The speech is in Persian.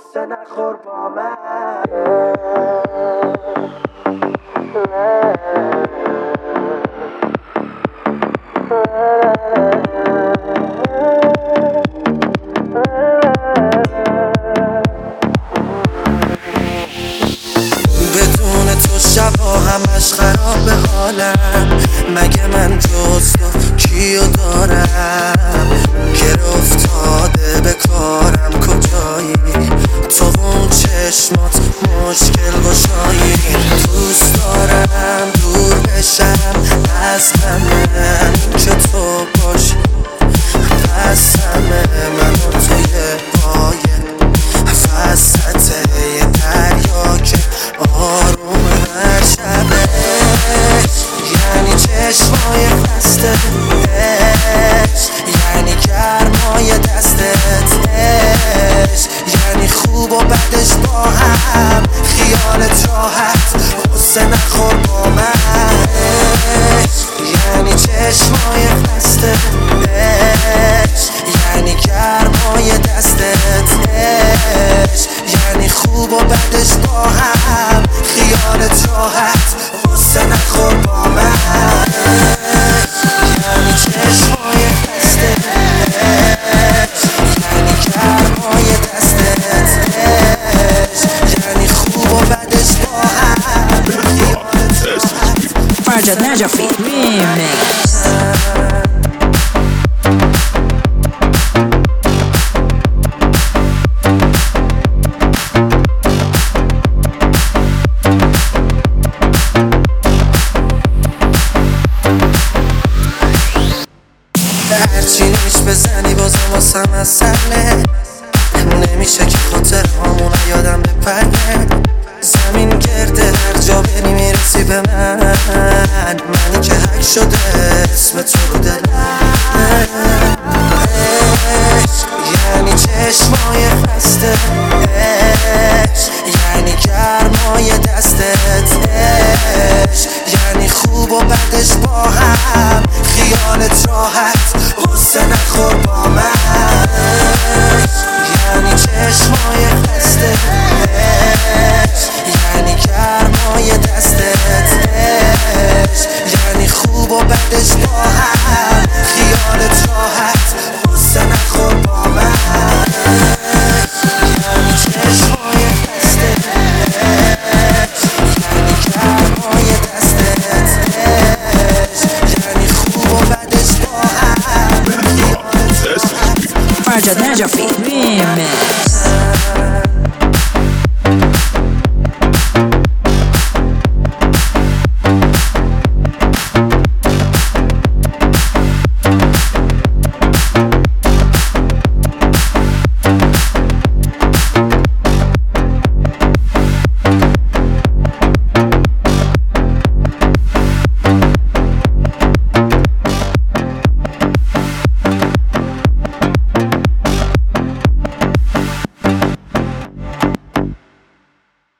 غصه نخور با من. بدون تو شبا همش خراب حالم. مگه من جز تو کیو دارم؟ گره افتاده به کارم کجایی؟ تو اون چشمات مشکل گشایی. دوست دارم دور بشم از همه که تو باشی. پس همه منو توی پایه وسط یه دریا که آروم هر شبه. یعنی چشمای خسته، یعنی گرمای دستت، یعنی خوب و بدش با هم. خیالت راحت غصه نخور با من. یعنی چشمای خسته، یعنی گرمای دستت، یعنی خوب و بدش با هم. خیالت راحت غصه نخور با من. یعنی چشمای خسته، یعنی گرمای دستت، یعنی خوب و بدش با هم. خیالت راحت فرجاد نجفی Remix. هرچی نیش بزنی بازم واسم اصله. نمیشه که خاطر همون یادم بپره. زمین گرده هر جا بری میرسی به من. منی که حک شده